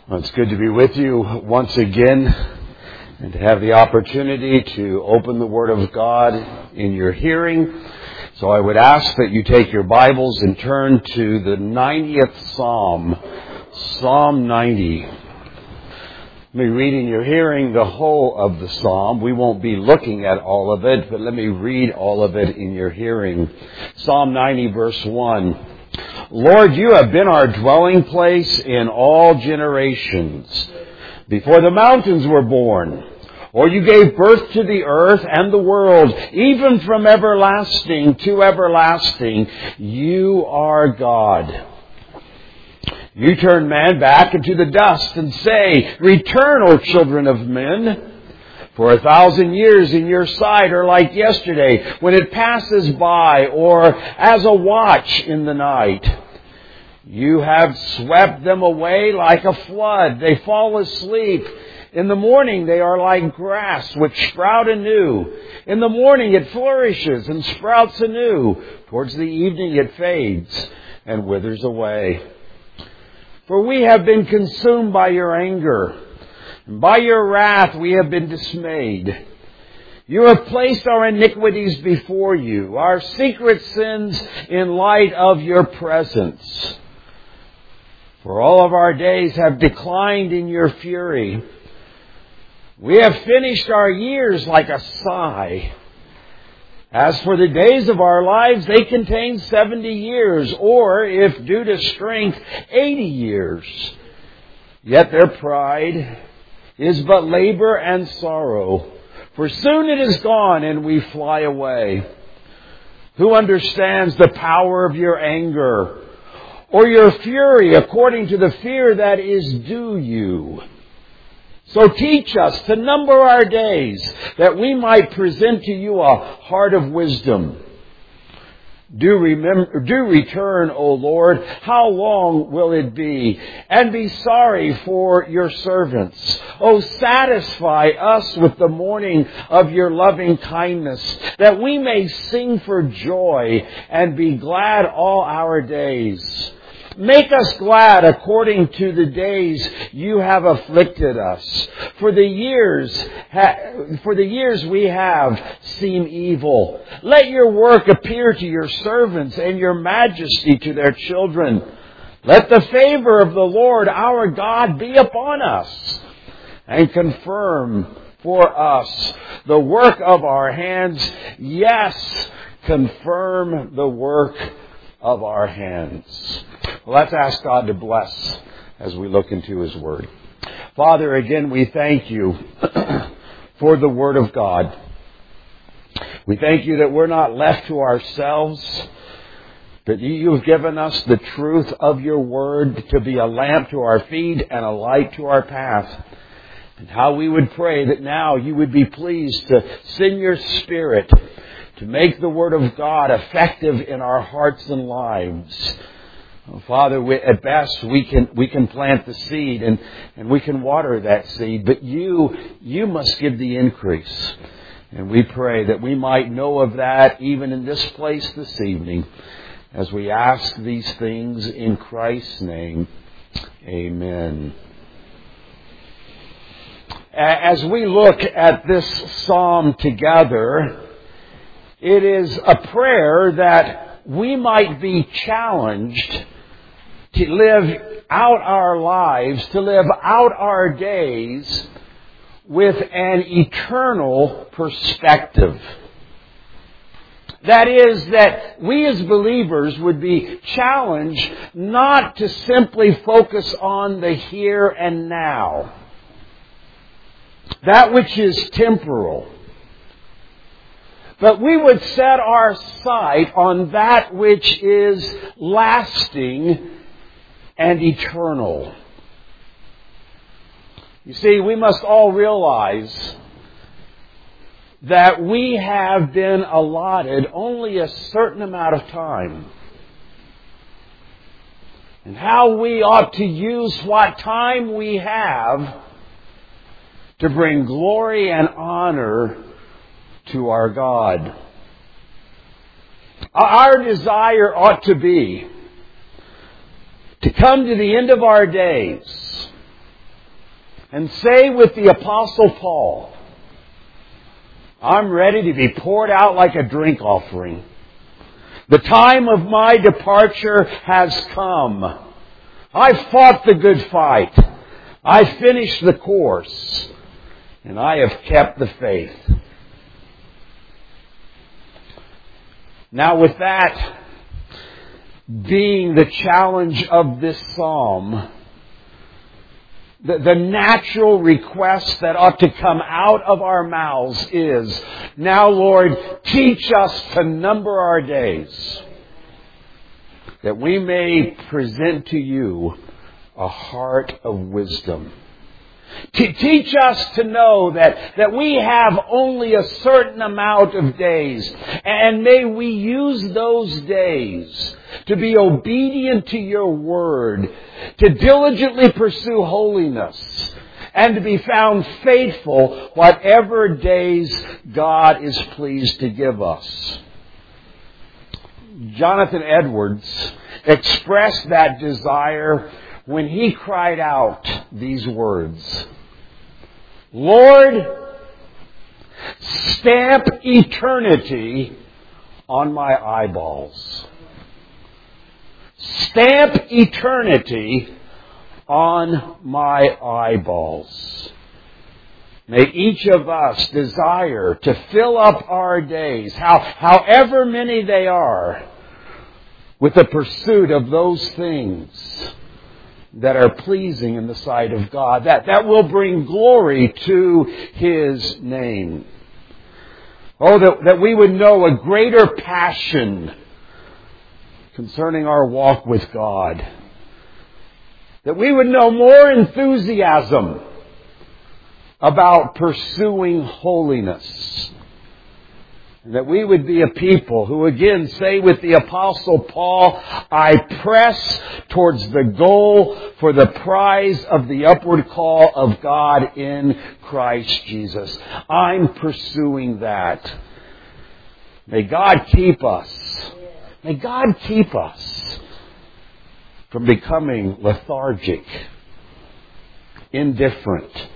Well, it's good to be with you once again and to have the opportunity to open the Word of God in your hearing. So I would ask that you take your Bibles and turn to the 90th Psalm, Psalm 90. Let me read in your hearing the whole of the Psalm. We won't be looking at all of it, but let me read all of it in your hearing. Psalm 90, verse 1. Lord, you have been our dwelling place in all generations, before the mountains were born, or you gave birth to the earth and the world, even from everlasting to everlasting, you are God. You turn man back into the dust and say, return, O children of men. For 1,000 years in your sight are like yesterday when it passes by, or as a watch in the night. You have swept them away like a flood. They fall asleep. In the morning they are like grass which sprout anew. In the morning it flourishes and sprouts anew. Towards the evening it fades and withers away. For we have been consumed by your anger. And by your wrath we have been dismayed. You have placed our iniquities before you, our secret sins in light of your presence. For all of our days have declined in your fury. We have finished our years like a sigh. As for the days of our lives, they contain 70 years, or, if due to strength, 80 years. Yet their pride is but labor and sorrow, for soon it is gone and we fly away. Who understands the power of your anger, or your fury according to the fear that is due you? So teach us to number our days, that we might present to you a heart of wisdom. Do return, O Lord. How long will it be? And be sorry for your servants. O satisfy us with the morning of your loving kindness, that we may sing for joy and be glad all our days. Make us glad according to the days you have afflicted us. For the years we have seem evil. Let your work appear to your servants and your majesty to their children. Let the favor of the Lord our God be upon us, and confirm for us the work of our hands. Yes, confirm the work of our hands. Well, let's ask God to bless as we look into His Word. Father, again, we thank you for the Word of God. We thank you that we're not left to ourselves, but you've given us the truth of your Word to be a lamp to our feet and a light to our path. And how we would pray that now you would be pleased to send your Spirit to make the Word of God effective in our hearts and lives. Oh, Father, at best we can plant the seed and we can water that seed, but you must give the increase. And we pray that we might know of that even in this place this evening, as we ask these things in Christ's name. Amen. As we look at this psalm together, it is a prayer that we might be challenged to live out our lives, to live out our days with an eternal perspective. That is, that we as believers would be challenged not to simply focus on the here and now, that which is temporal, but we would set our sight on that which is lasting and eternal. You see, we must all realize that we have been allotted only a certain amount of time. And how we ought to use what time we have to bring glory and honor to our God. Our desire ought to be to come to the end of our days and say with the Apostle Paul, I'm ready to be poured out like a drink offering. The time of my departure has come. I've fought the good fight. I've finished the course. And I have kept the faith. Now with that being the challenge of this psalm, the natural request that ought to come out of our mouths is, now Lord, teach us to number our days, that we may present to you a heart of wisdom. Teach us to know that we have only a certain amount of days, and may we use those days to be obedient to your word, to diligently pursue holiness, and to be found faithful whatever days God is pleased to give us. Jonathan Edwards expressed that desire when he cried out these words, Lord, stamp eternity on my eyeballs. Stamp eternity on my eyeballs. May each of us desire to fill up our days, however many they are, with the pursuit of those things that are pleasing in the sight of God, that will bring glory to His name. Oh, that we would know a greater passion concerning our walk with God. That we would know more enthusiasm about pursuing holiness. That we would be a people who again say with the Apostle Paul, I press towards the goal for the prize of the upward call of God in Christ Jesus. I'm pursuing that. May God keep us. May God keep us from becoming lethargic, indifferent,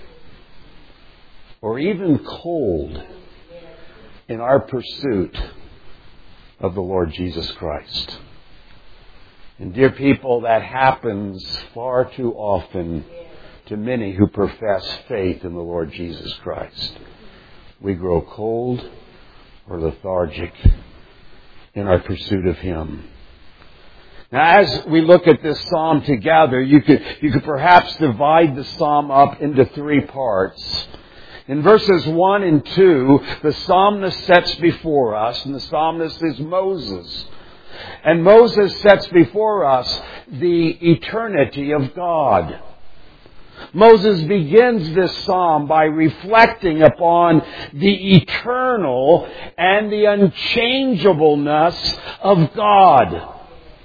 or even cold in our pursuit of the Lord Jesus Christ. And dear people, that happens far too often to many who profess faith in the Lord Jesus Christ. We grow cold or lethargic in our pursuit of Him. Now, as we look at this psalm together, you could perhaps divide the psalm up into three parts. In verses 1 and 2, the psalmist sets before us, and the psalmist is Moses. And Moses sets before us the eternity of God. Moses begins this psalm by reflecting upon the eternal and the unchangeableness of God.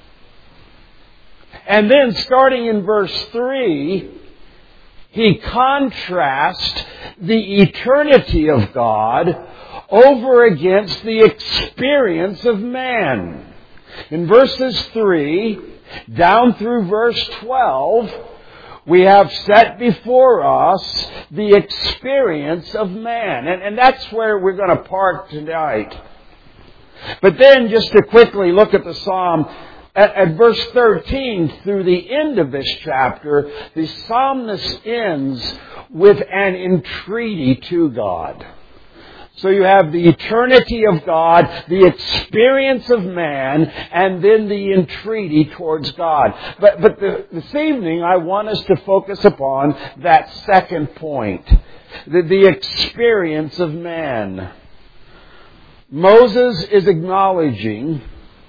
And then starting in verse 3, he contrasts the eternity of God over against the experience of man. In verses 3 down through verse 12, we have set before us the experience of man. And that's where we're going to park tonight. But then just to quickly look at the psalm, at verse 13 through the end of this chapter, the psalmist ends with an entreaty to God. So you have the eternity of God, the experience of man, and then the entreaty towards God. But this evening I want us to focus upon that second point, the experience of man. Moses is acknowledging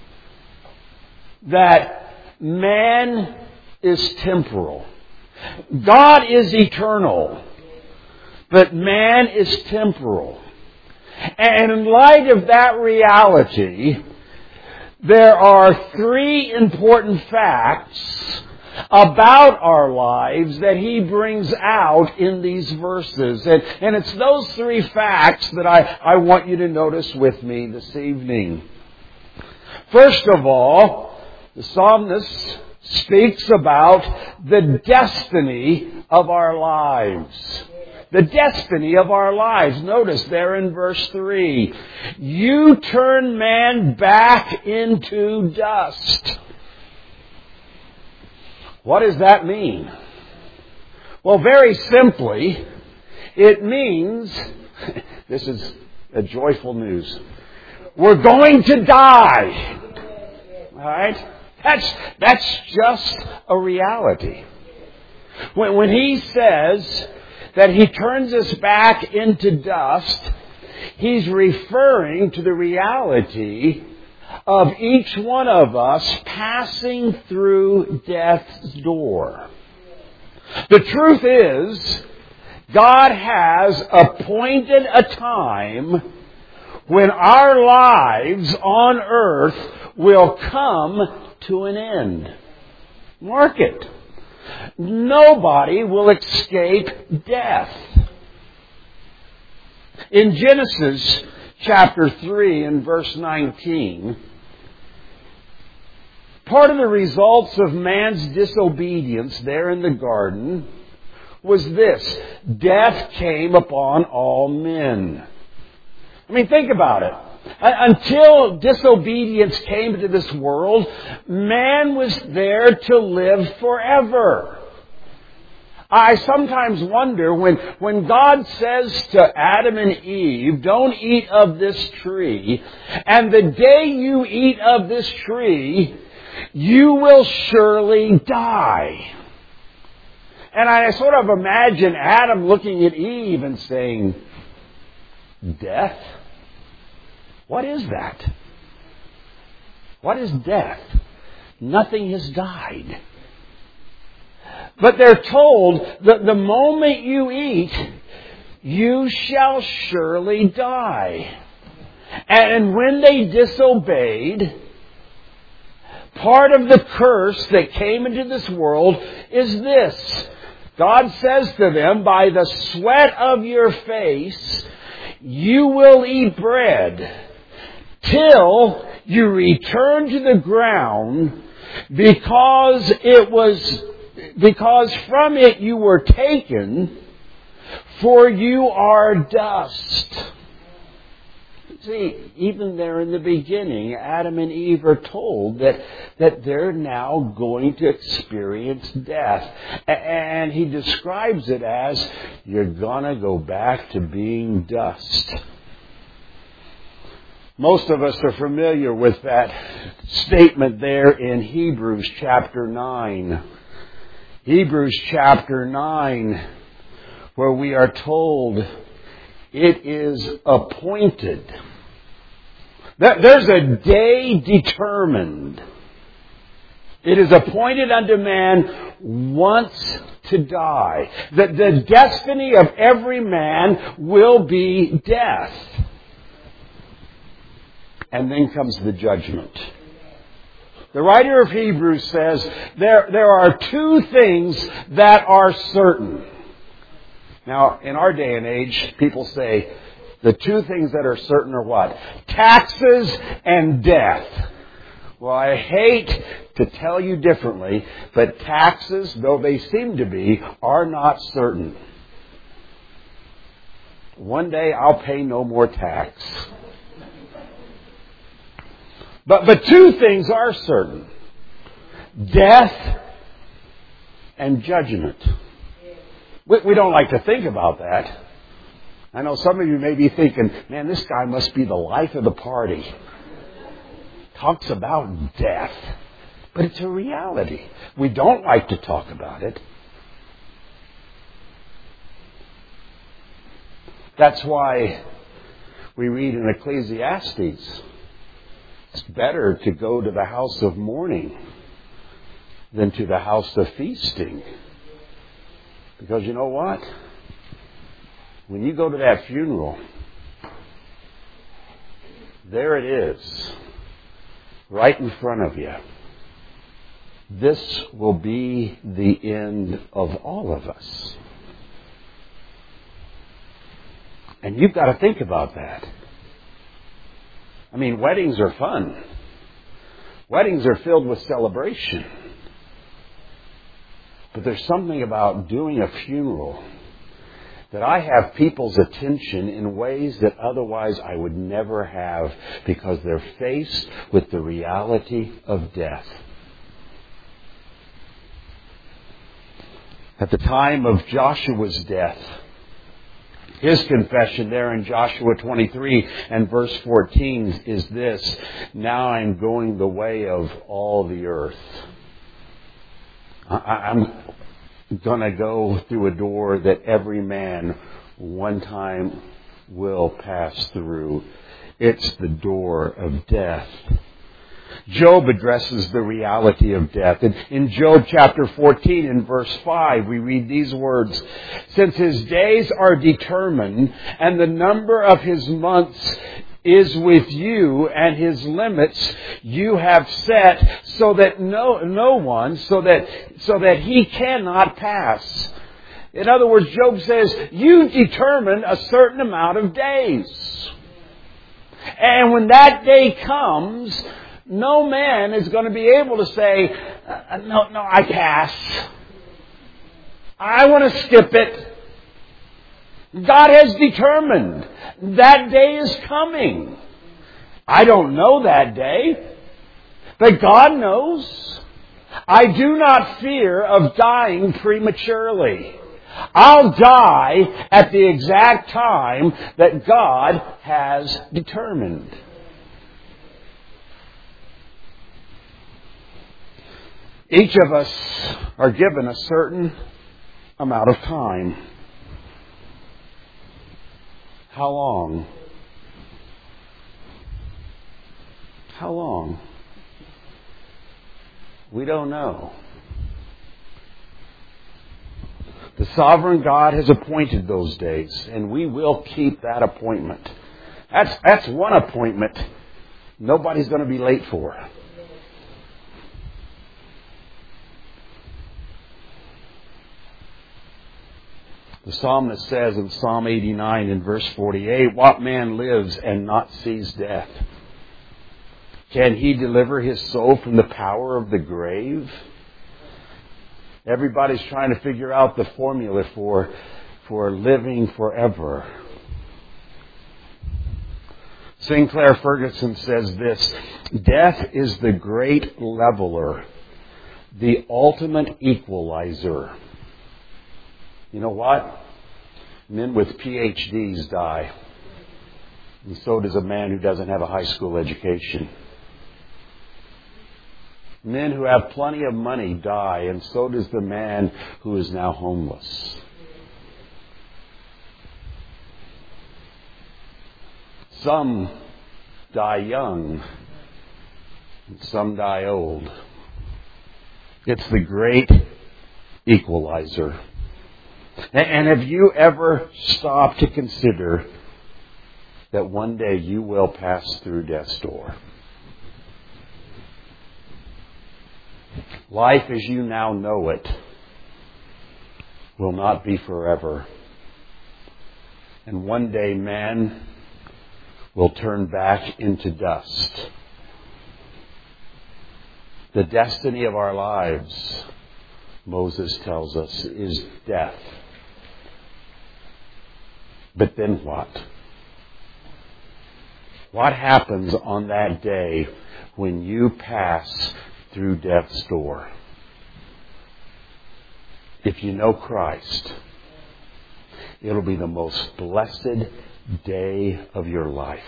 that man is temporal. God is eternal, but man is temporal. And in light of that reality, there are three important facts about our lives that he brings out in these verses. And it's those three facts that I want you to notice with me this evening. First of all, the psalmist speaks about the destiny of our lives. The destiny of our lives. Notice there in verse 3. You turn man back into dust. What does that mean? Well, very simply, it means, this is a joyful news, we're going to die. All right? That's just a reality. When he says that he turns us back into dust, he's referring to the reality of each one of us passing through death's door. The truth is, God has appointed a time when our lives on earth will come to an end. Mark it. Nobody will escape death. In Genesis chapter 3 and verse 19, part of the results of man's disobedience there in the garden was this: death came upon all men. I mean, think about it. Until disobedience came into this world, man was there to live forever. I sometimes wonder when God says to Adam and Eve, don't eat of this tree, and the day you eat of this tree, you will surely die. And I sort of imagine Adam looking at Eve and saying, death? What is that? What is death? Nothing has died. But they're told that the moment you eat, you shall surely die. And when they disobeyed, part of the curse that came into this world is this. God says to them, by the sweat of your face, you will eat bread till you return to the ground, because from it you were taken, for you are dust. See, even there in the beginning, Adam and Eve are told that they're now going to experience death. And he describes it as, you're going to go back to being dust. Most of us are familiar with that statement there in Hebrews chapter 9. Hebrews chapter 9, where we are told it is appointed. There's a day determined. It is appointed unto man once to die. The destiny of every man will be death. And then comes the judgment. The writer of Hebrews says there are two things that are certain. Now, in our day and age, people say the two things that are certain are what? Taxes and death. Well, I hate to tell you differently, but taxes, though they seem to be, are not certain. One day I'll pay no more tax. But two things are certain. Death and judgment. We don't like to think about that. I know some of you may be thinking, man, this guy must be the life of the party. Talks about death. But it's a reality. We don't like to talk about it. That's why we read in Ecclesiastes, it's better to go to the house of mourning than to the house of feasting. Because you know what? When you go to that funeral, there it is, right in front of you. This will be the end of all of us. And you've got to think about that. I mean, weddings are fun. Weddings are filled with celebration. But there's something about doing a funeral that I have people's attention in ways that otherwise I would never have, because they're faced with the reality of death. At the time of Joshua's death, his confession there in Joshua 23 and verse 14 is this: now I'm going the way of all the earth. I'm going to go through a door that every man one time will pass through. It's the door of death. Job addresses the reality of death. In Job chapter 14 and verse 5, we read these words: since his days are determined, and the number of his months is with you, and his limits you have set, so that no one, so that he cannot pass. In other words, Job says, you determined a certain amount of days. And when that day comes, no man is going to be able to say, no, I pass. I want to skip it. God has determined that day is coming. I don't know that day, but God knows. I do not fear of dying prematurely. I'll die at the exact time that God has determined. Each of us are given a certain amount of time. How long? How long? We don't know. The sovereign God has appointed those days, and we will keep that appointment. That's one appointment nobody's going to be late for. The psalmist says in Psalm 89 and verse 48, what man lives and not sees death? Can he deliver his soul from the power of the grave? Everybody's trying to figure out the formula for living forever. Sinclair Ferguson says this: death is the great leveler, the ultimate equalizer. You know what? Men with PhDs die. And so does a man who doesn't have a high school education. Men who have plenty of money die, and so does the man who is now homeless. Some die young, and some die old. It's the great equalizer. And have you ever stopped to consider that one day you will pass through death's door? Life as you now know it will not be forever. And one day man will turn back into dust. The destiny of our lives, Moses tells us, is death. But then what? What happens on that day when you pass through death's door? If you know Christ, it'll be the most blessed day of your life.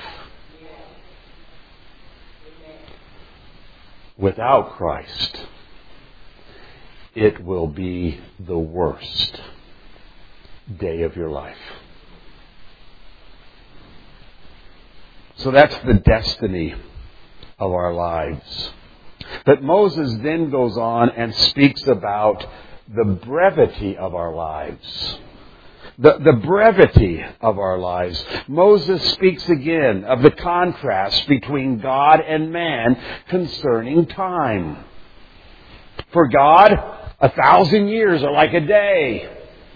Without Christ, it will be the worst day of your life. So that's the destiny of our lives. But Moses then goes on and speaks about the brevity of our lives. The brevity of our lives. Moses speaks again of the contrast between God and man concerning time. For God, 1,000 years are like a day.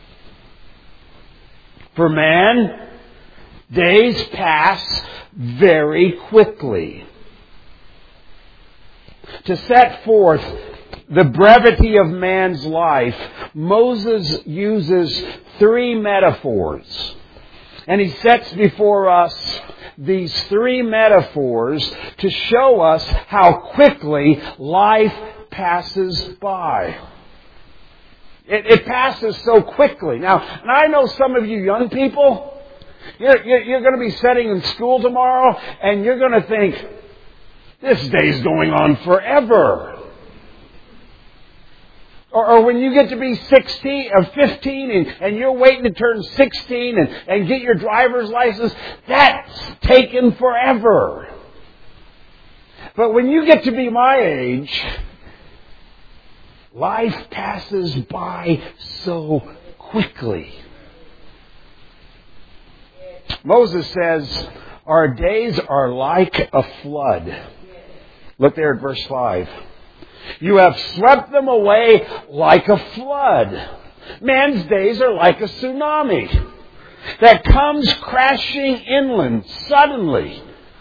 For man, days pass very quickly. To set forth the brevity of man's life, Moses uses 3 metaphors. And he sets before us these 3 metaphors to show us how quickly life passes by. It passes so quickly. Now, and I know some of you young people, you're going to be sitting in school tomorrow and you're going to think, this day's going on forever. Or when you get to be 16 or 15 and you're waiting to turn 16 and get your driver's license, that's taken forever. But when you get to be my age, life passes by so quickly. Moses says, our days are like a flood. Look there at verse 5. You have swept them away like a flood. Man's days are like a tsunami that comes crashing inland suddenly.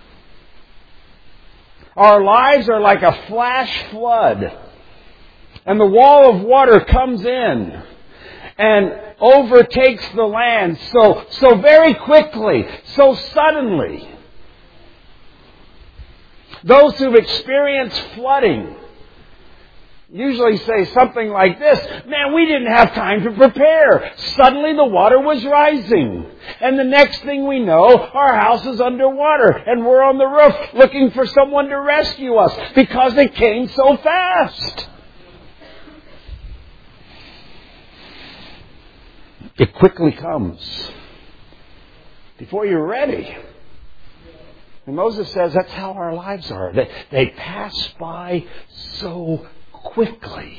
Our lives are like a flash flood. And the wall of water comes in and overtakes the land so very quickly, so suddenly. Those who've experienced flooding usually say something like this, man, we didn't have time to prepare. Suddenly the water was rising. And the next thing we know, our house is underwater and we're on the roof looking for someone to rescue us because it came so fast. It quickly comes before you're ready. And Moses says that's how our lives are. They pass by so quickly.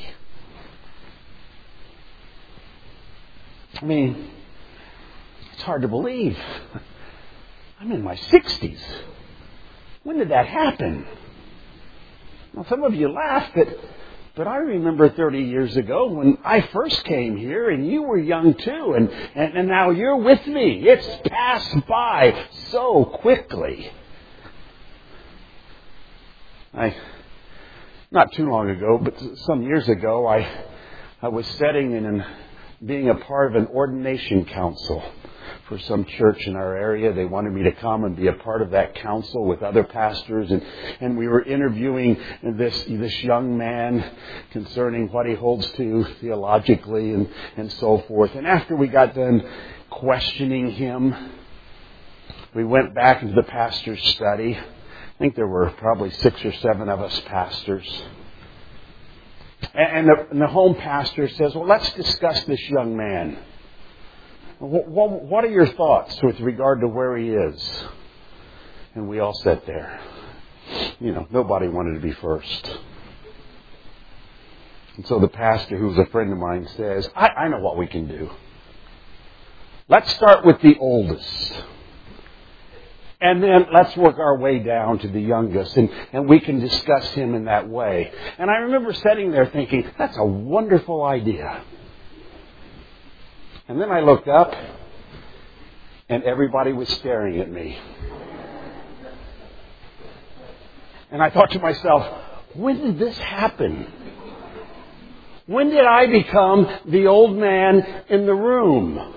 I mean, it's hard to believe. I'm in my 60s. When did that happen? Well, some of you laugh, but I remember 30 years ago when I first came here and you were young too, and now you're with me. It's passed by so quickly. Not too long ago, but some years ago, I was sitting in and being a part of an ordination council for some church in our area. They wanted me to come and be a part of that council with other pastors, and we were interviewing this young man concerning what he holds to theologically and so forth. And after we got done questioning him, we went back into the pastor's study. I think there were probably 6 or 7 of us pastors. And the home pastor says, well, let's discuss this young man. What are your thoughts with regard to where he is? And we all sat there. Nobody wanted to be first. And so the pastor, who's a friend of mine, says, I know what we can do. Let's start with the oldest. And then let's work our way down to the youngest, and we can discuss him in that way. And I remember sitting there thinking, that's a wonderful idea. And then I looked up, and everybody was staring at me. And I thought to myself, when did this happen? When did I become the old man in the room?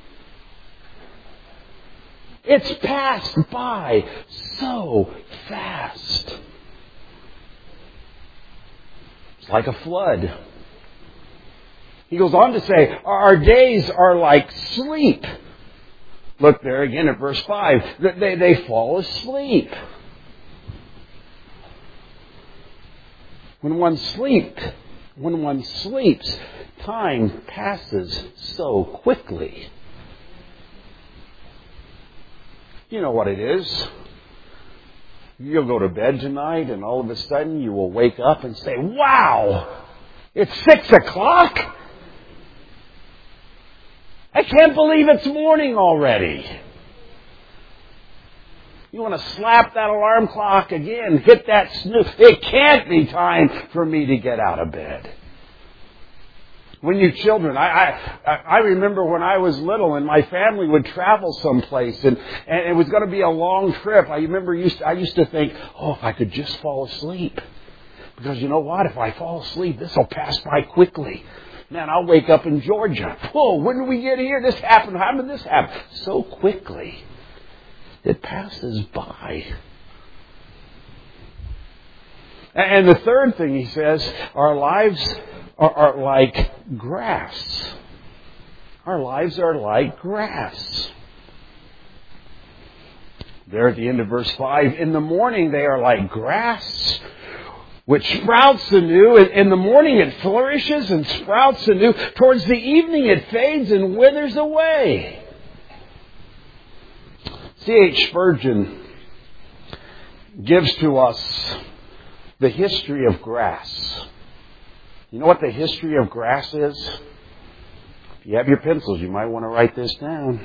It's passed by so fast. It's like a flood. He goes on to say, our days are like sleep. Look there again at verse 5. They fall asleep. When one sleeps, time passes so quickly. You know what it is. You'll go to bed tonight and all of a sudden you will wake up and say, wow, it's 6 o'clock? I can't believe it's morning already. You want to slap that alarm clock again, hit that snooze. It can't be time for me to get out of bed. When you children, I remember when I was little and my family would travel someplace and it was going to be a long trip. I remember I used to think, oh, if I could just fall asleep. Because you know what? If I fall asleep, this will pass by quickly. Man, I'll wake up in Georgia. Whoa, when did we get here? This happened. How did this happen? So quickly. It passes by. And the third thing he says, our lives are like grass. Our lives are like grass. There at the end of verse 5, in the morning they are like grass, which sprouts anew. In the morning it flourishes and sprouts anew. Towards the evening it fades and withers away. C.H. Spurgeon gives to us the history of grass. You know what the history of grass is? If you have your pencils, you might want to write this down.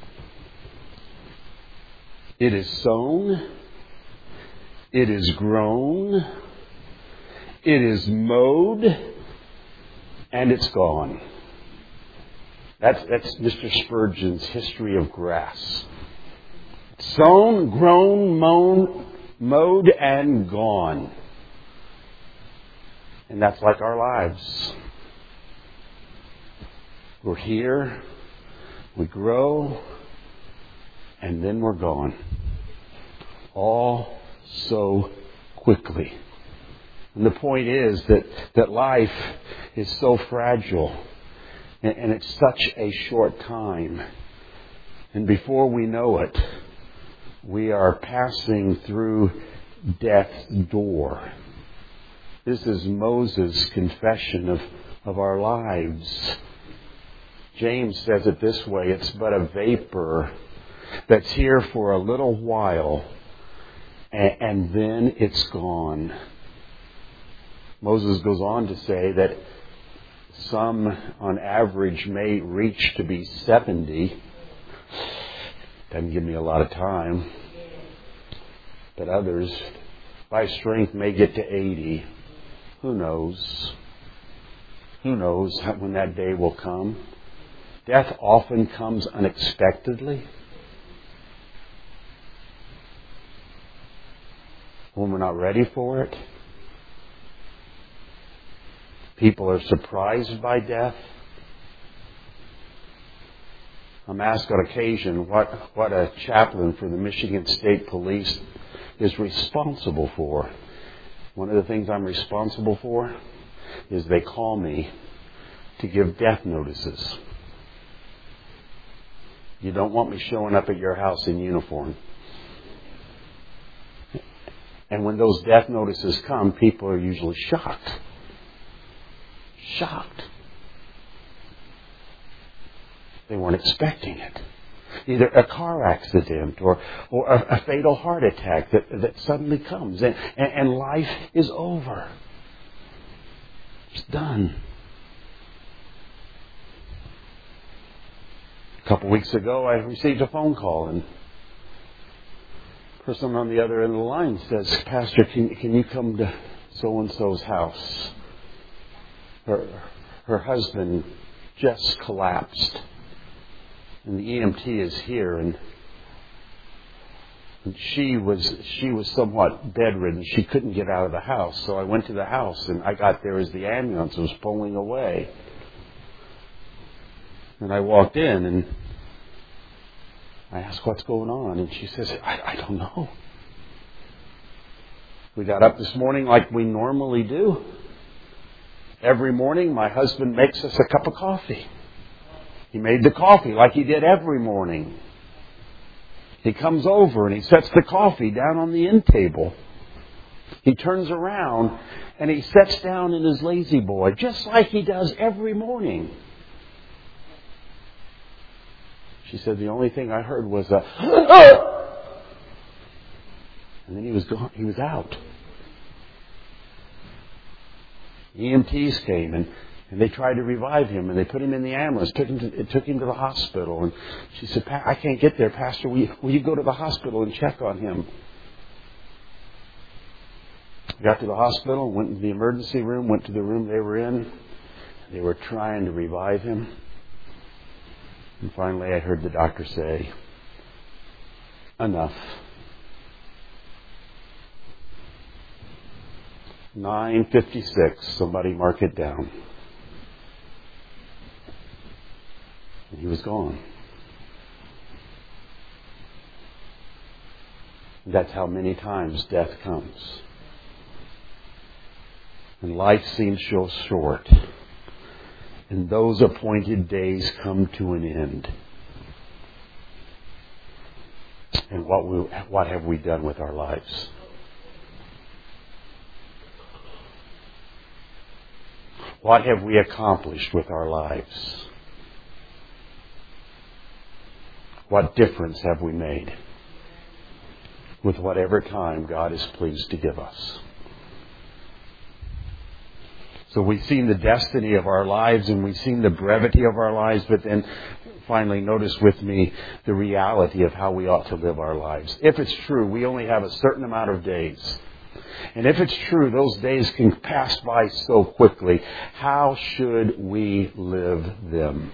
It is sown. It is grown. It is mowed. And it's gone. That's Mr. Spurgeon's history of grass. Sown, grown, mowed, and gone. And that's like our lives. We're here, we grow, and then we're gone. All so quickly. And the point is that life is so fragile, and it's such a short time. And before we know it, we are passing through death's door. This is Moses' confession of our lives. James says it this way, it's but a vapor that's here for a little while, and then it's gone. Moses goes on to say that some, on average, may reach to be 70. Doesn't give me a lot of time. But others, by strength, may get to 80. Who knows? Who knows when that day will come? Death often comes unexpectedly. When we're not ready for it. People are surprised by death. I'm asked on occasion what a chaplain for the Michigan State Police is responsible for. One of the things I'm responsible for is they call me to give death notices. You don't want me showing up at your house in uniform. And when those death notices come, people are usually shocked. Shocked. They weren't expecting it. Either a car accident or a fatal heart attack that suddenly comes and life is over. It's done. A couple weeks ago, I received a phone call, and the person on the other end of the line says, "Pastor, can you come to so-and-so's house? Her husband just collapsed. And the EMT is here, and she was somewhat bedridden. She couldn't get out of the house. So I went to the house, and I got there as the ambulance was pulling away. And I walked in, and I asked, "What's going on?" And she says, I don't know. We got up this morning like we normally do. Every morning, my husband makes us a cup of coffee. He made the coffee like he did every morning. He comes over and he sets the coffee down on the end table. He turns around and he sits down in his lazy boy, just like he does every morning. She said, the only thing I heard was a and then he was gone. He was out. EMTs came and they tried to revive him, and they put him in the ambulance, took him to the hospital. And she said, "I can't get there, Pastor. Will you go to the hospital and check on him?" I got to the hospital, went into the emergency room, went to the room they were in. They were trying to revive him. And finally I heard the doctor say, "Enough." 9:56. Somebody mark it down. And he was gone. That's how many times death comes. And life seems so short. And those appointed days come to an end. And what have we done with our lives? What have we accomplished with our lives? What difference have we made with whatever time God is pleased to give us? So we've seen the destiny of our lives and we've seen the brevity of our lives, but then finally notice with me the reality of how we ought to live our lives. If it's true, we only have a certain amount of days. And if it's true, those days can pass by so quickly. How should we live them?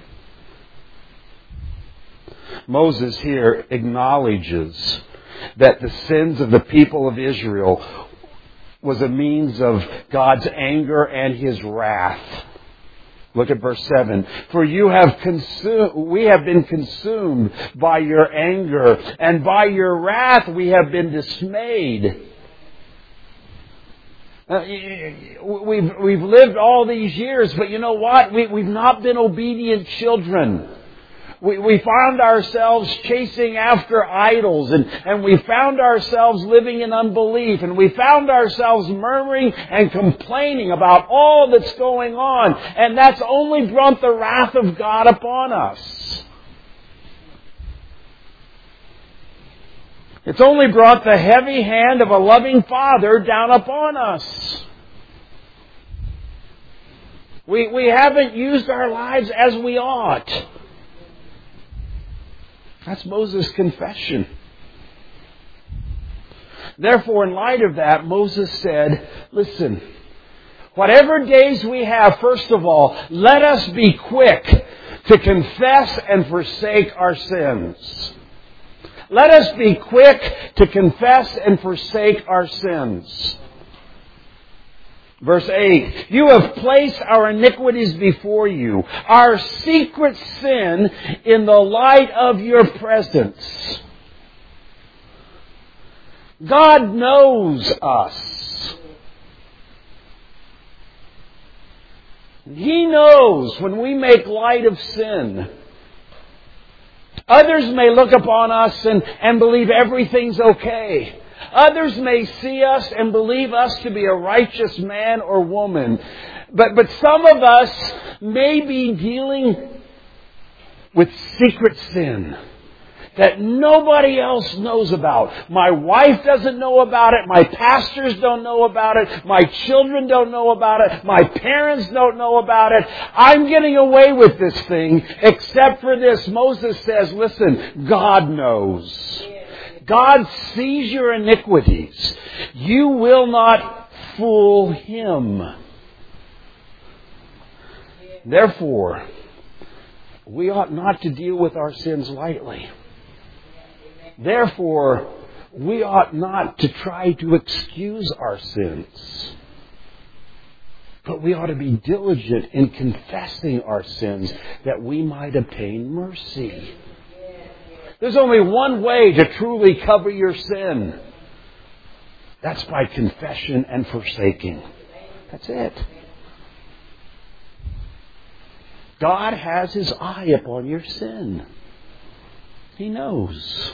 Moses here acknowledges that the sins of the people of Israel was a means of God's anger and His wrath. Look at verse 7. For we have been consumed by your anger, and by your wrath we have been dismayed. We've lived all these years, but you know what? We've not been obedient children. We found ourselves chasing after idols, and we found ourselves living in unbelief, and we found ourselves murmuring and complaining about all that's going on, and that's only brought the wrath of God upon us. It's only brought the heavy hand of a loving Father down upon us. We haven't used our lives as we ought. That's Moses' confession. Therefore, in light of that, Moses said, listen, whatever days we have, first of all, let us be quick to confess and forsake our sins. Let us be quick to confess and forsake our sins. Verse 8, you have placed our iniquities before you, our secret sin in the light of your presence. God knows us. He knows when we make light of sin. Others may look upon us and believe everything's okay. Others may see us and believe us to be a righteous man or woman. But some of us may be dealing with secret sin that nobody else knows about. My wife doesn't know about it. My pastors don't know about it. My children don't know about it. My parents don't know about it. I'm getting away with this thing except for this. Moses says, listen, God knows. God sees your iniquities. You will not fool Him. Therefore, we ought not to deal with our sins lightly. Therefore, we ought not to try to excuse our sins. But we ought to be diligent in confessing our sins that we might obtain mercy. There's only one way to truly cover your sin. That's by confession and forsaking. That's it. God has His eye upon your sin. He knows.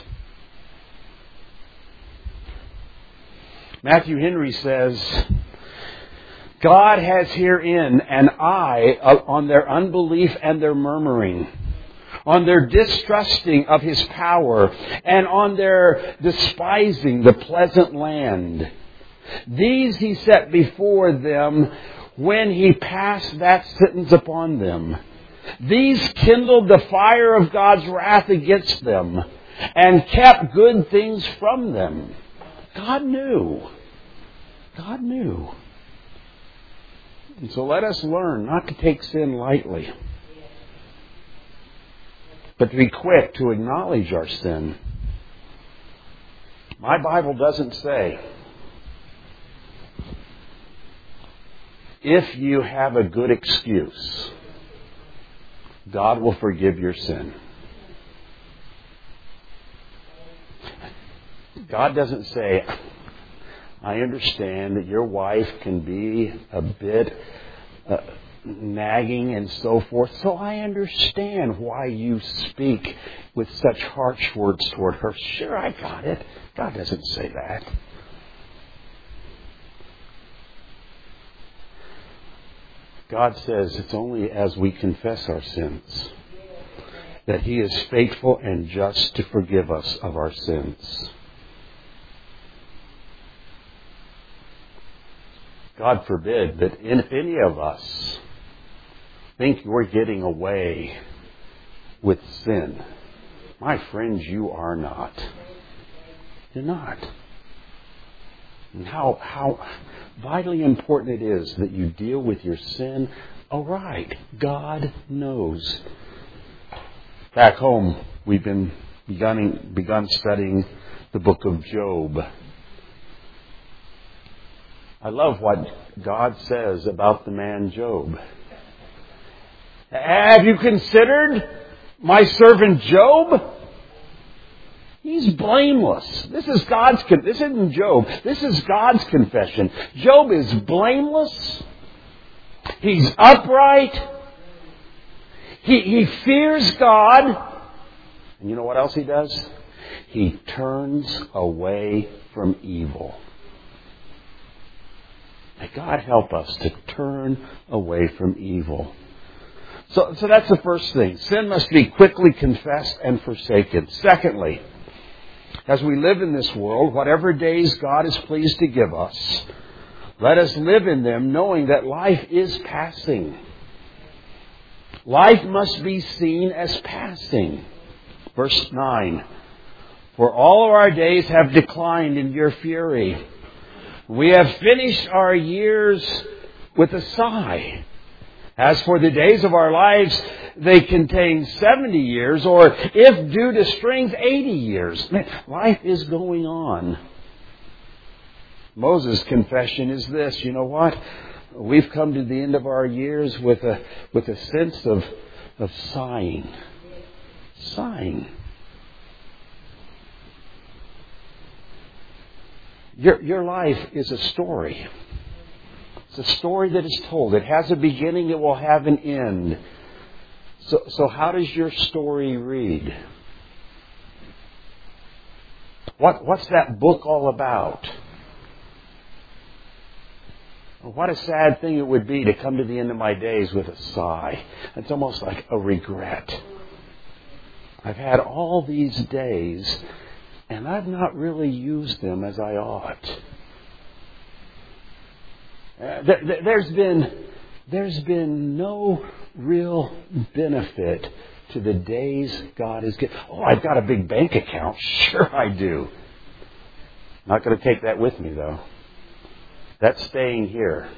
Matthew Henry says, God has herein an eye on their unbelief and their murmuring, on their distrusting of His power, and on their despising the pleasant land. These He set before them when He passed that sentence upon them. These kindled the fire of God's wrath against them, and kept good things from them. God knew. God knew. And so let us learn not to take sin lightly, but to be quick to acknowledge our sin. My Bible doesn't say if you have a good excuse, God will forgive your sin. God doesn't say, I understand that your wife can be a bit nagging and so forth, so I understand why you speak with such harsh words toward her. Sure, I got it. God doesn't say that. God says it's only as we confess our sins that He is faithful and just to forgive us of our sins. God forbid that if any of us think you're getting away with sin, my friends, you are not. You're not. And how vitally important it is that you deal with your sin. All right, God knows. Back home, we've begun studying the book of Job. I love what God says about the man Job. Have you considered my servant Job? He's blameless. This isn't Job. This is God's confession. Job is blameless. He's upright. He fears God. And you know what else he does? He turns away from evil. May God help us to turn away from evil. So that's the first thing. Sin must be quickly confessed and forsaken. Secondly, as we live in this world, whatever days God is pleased to give us, let us live in them knowing that life is passing. Life must be seen as passing. Verse 9, for all of our days have declined in your fury. We have finished our years with a sigh. As for the days of our lives, they contain 70 years, or if due to strength, 80 years. Life is going on. Moses' confession is this. You know what? We've come to the end of our years with a sense of sighing. Sighing. Your life is a story. It's a story that is told. It has a beginning. It will have an end. So how does your story read? What's that book all about? What a sad thing it would be to come to the end of my days with a sigh. It's almost like a regret. I've had all these days, and I've not really used them as I ought. There's been no real benefit to the days God has given. Oh, I've got a big bank account. Sure I do. Not going to take that with me, though. That's staying here.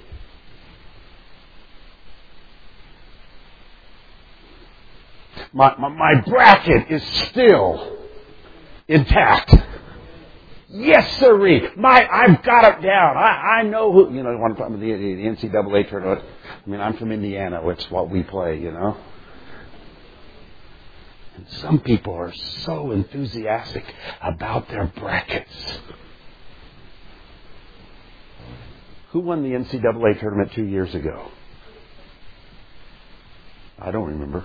My bracket is still intact. Yes, sirree. I've got it down. I know who. You know, one time the NCAA tournament. I mean, I'm from Indiana. It's what we play. You know. And some people are so enthusiastic about their brackets. Who won the NCAA tournament 2 years ago? I don't remember.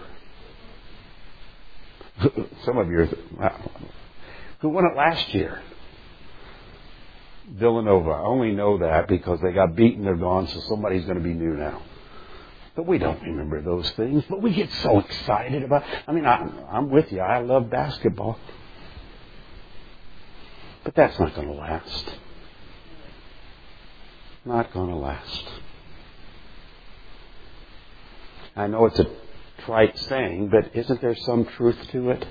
Some of you. Who won it last year? Villanova. I only know that because they got beaten, they're gone, so somebody's going to be new now. But we don't remember those things. But we get so excited about. I mean, I'm with you. I love basketball. But that's not going to last. Not going to last. I know it's a trite saying, but isn't there some truth to it?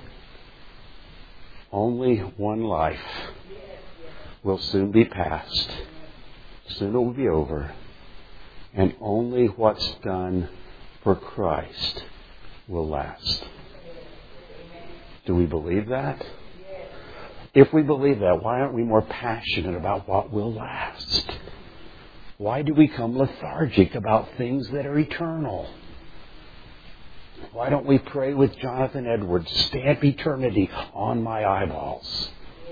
Only one life will soon be past. Soon it will be over. And only what's done for Christ will last. Do we believe that? If we believe that, why aren't we more passionate about what will last? Why do we become lethargic about things that are eternal? Why don't we pray with Jonathan Edwards, stamp eternity on my eyeballs?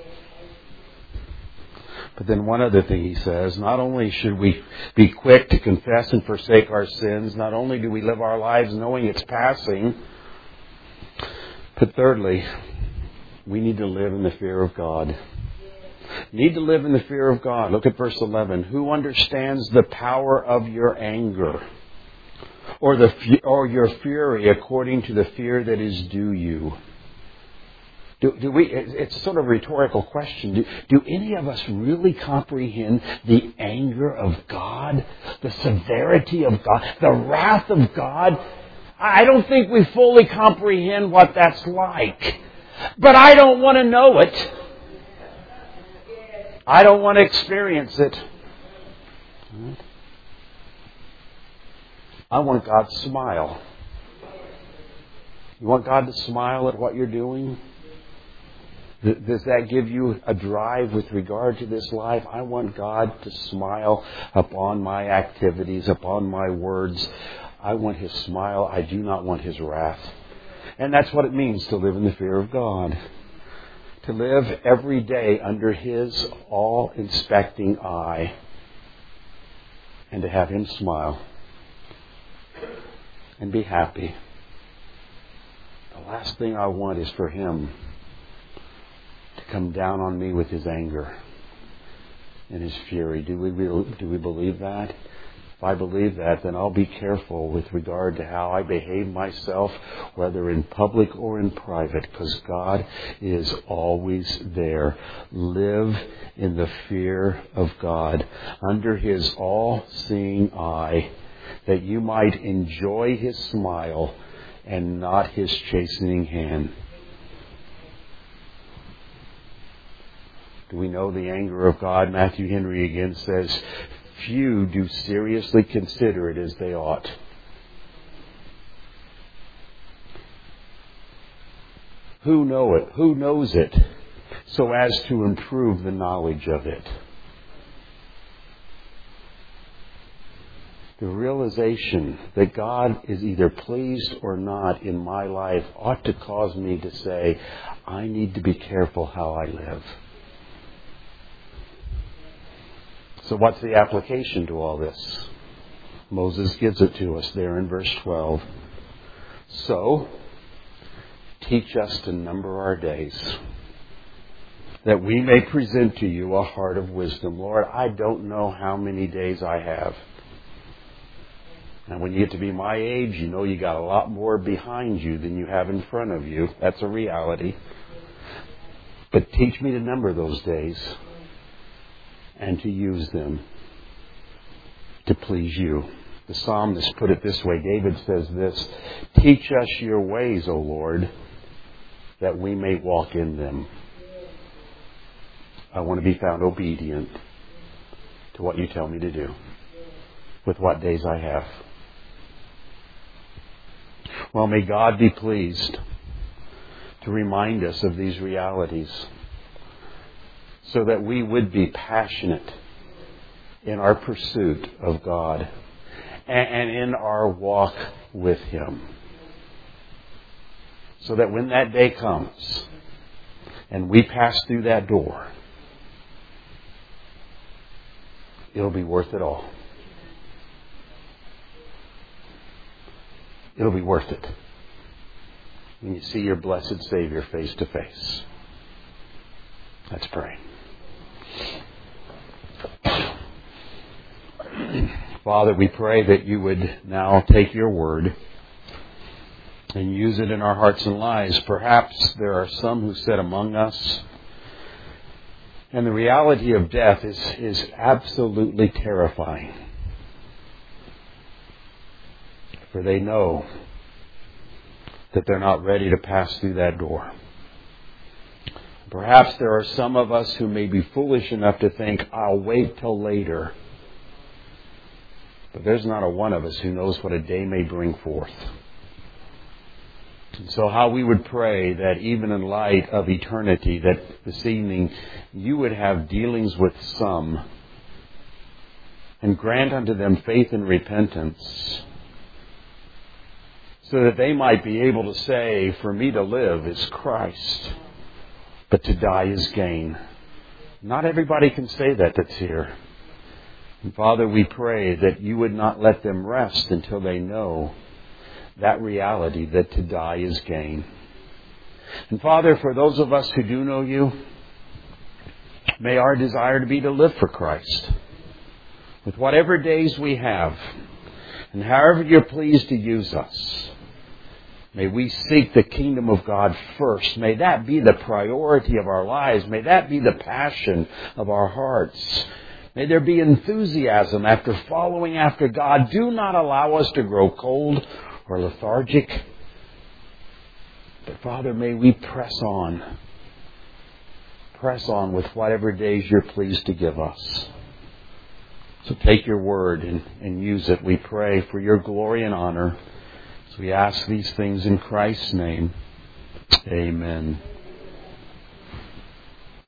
But then one other thing he says, not only should we be quick to confess and forsake our sins, not only do we live our lives knowing it's passing, but thirdly, we need to live in the fear of God. Need to live in the fear of God. Look at verse 11. Who understands the power of your anger or your fury according to the fear that is due you? Do we? It's sort of a rhetorical question. Do any of us really comprehend the anger of God, the severity of God, the wrath of God? I don't think we fully comprehend what that's like. But I don't want to know it. I don't want to experience it. I want God to smile. You want God to smile at what you're doing? Does that give you a drive with regard to this life? I want God to smile upon my activities, upon my words. I want His smile. I do not want His wrath. And that's what it means to live in the fear of God. To live every day under His all-inspecting eye. And to have Him smile. And be happy. The last thing I want is for Him to come down on me with His anger and His fury. Do we believe that? If I believe that, then I'll be careful with regard to how I behave myself, whether in public or in private, because God is always there. Live in the fear of God, under His all-seeing eye, that you might enjoy His smile and not His chastening hand. Do we know the anger of God? Matthew Henry again says, few do seriously consider it as they ought. Who know it? Who knows it so as to improve the knowledge of it? The realization that God is either pleased or not in my life ought to cause me to say, I need to be careful how I live. So what's the application to all this? Moses gives it to us there in verse 12. So, teach us to number our days, that we may present to you a heart of wisdom. Lord, I don't know how many days I have. And when you get to be my age, you know you got a lot more behind you than you have in front of you. That's a reality. But teach me to number those days and to use them to please you. The psalmist put it this way. David says this, teach us your ways, O Lord, that we may walk in them. I want to be found obedient to what you tell me to do with what days I have. Well, may God be pleased to remind us of these realities so that we would be passionate in our pursuit of God and in our walk with Him. So that when that day comes and we pass through that door, it'll be worth it all. It'll be worth it when you see your blessed Savior face to face. Let's pray. Father, we pray that you would now take your word and use it in our hearts and lives. Perhaps there are some who sit among us, and the reality of death is absolutely terrifying. For they know that they're not ready to pass through that door. Perhaps there are some of us who may be foolish enough to think, I'll wait till later. But there's not a one of us who knows what a day may bring forth. And so how we would pray that even in light of eternity, that this evening you would have dealings with some and grant unto them faith and repentance, so that they might be able to say, for me to live is Christ, but to die is gain. Not everybody can say that that's here. And Father, we pray that you would not let them rest until they know that reality, that to die is gain. And Father, for those of us who do know you, may our desire to be to live for Christ. With whatever days we have, and however you're pleased to use us, may we seek the kingdom of God first. May that be the priority of our lives. May that be the passion of our hearts. May there be enthusiasm after following after God. Do not allow us to grow cold or lethargic. But Father, may we press on. Press on with whatever days you're pleased to give us. So take your word and use it. We pray for your glory and honor. So we ask these things in Christ's name. Amen.